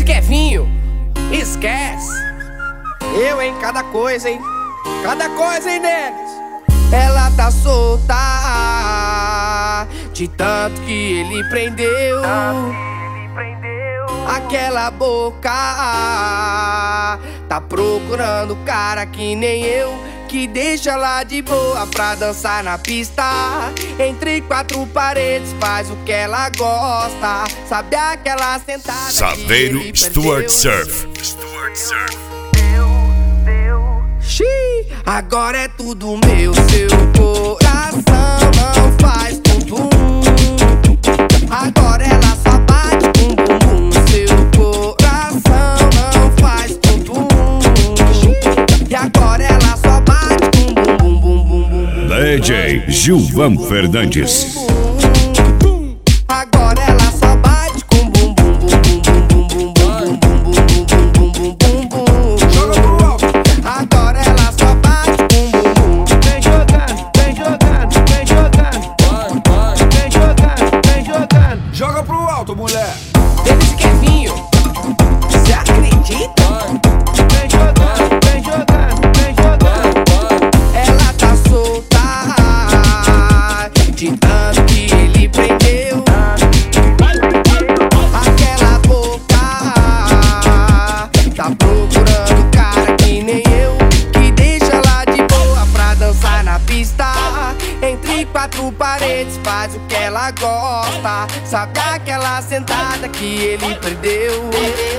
Kevinho, esquece. Eu, hein, cada coisa, hein. Cada coisa, hein, Neves. Ela tá solta de tanto que ele prendeu. Aquela boca tá procurando cara que nem eu, que deixa ela de boa pra dançar na pista. Entre quatro paredes faz o que ela gosta. Sabe aquela sentada Saveiro que ele Stuart perdeu? Surf. Xiii, agora é tudo meu. Seu coração não faz tum-tum. Agora ela só bate com bumbum. Seu coração não faz tum-tum. E agora ela só bate com bumbum, bum, bum, bum, bum. DJ Gilvan Fernandes. Agora ela só bate com bumbum, bum, bum, bum, bum, bum, bum, bum, bum, bum, bum, bum. Joga pro alto. Agora ela só bate com bumbum. Vem jogando, vem jogando, vem jogando. Vem jogando, vem jogando. Joga pro alto, mulher. Denis Kevinho, cê acredita? Vem jogando, vem jogando, vem jogando. Ela tá solta de tanto que ele prendeu. Aquela boca tá procurando cara que nem eu, que deixa ela de boa pra dançar na pista. Entre quatro paredes faz o que ela gosta. Sabe aquela sentada que ele perdeu?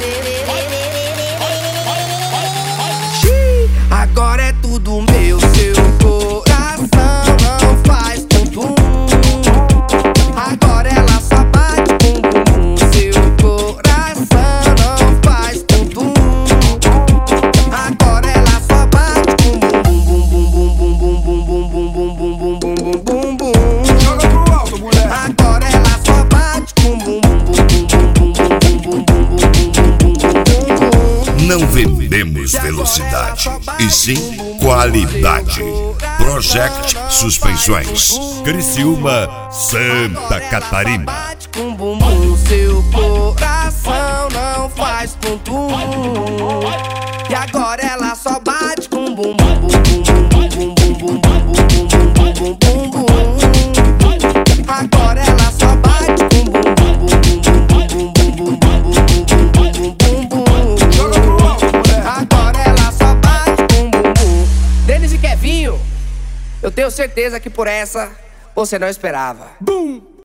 Xiii, agora é tudo meu. Seu coração não faz tum-tum. Agora ela só bate com bumbum. Seu coração não faz tum-tum. Agora ela só bate com bumbum, bum, bum, bum, bum, bum, bum, bum, bum, bum, bum, bum, bum, bum. Joga pro alto, mulher. Agora ela só bate com bumbum, bum, bum, bum, bum, bum, bum, bum, bum, bum, bum. Não vendemos velocidade, e sim qualidade. Project Suspensões, Criciúma, Santa Catarina. Bate com bumbum, seu coração não faz tum-tum. E agora ela só bate com bumbum, bum, bum, bum, bum, bum, bum, bum, bum, bum, bum, bum, bum. Agora ela só bate com bumbum, bum, bum, bum, bum, bum, bum, bum, bum, bum, bum, bum. Joga pro alto, mulher. Agora ela só bate com bumbum. Denis e Kevinho, eu tenho certeza que por essa você não esperava. Bum.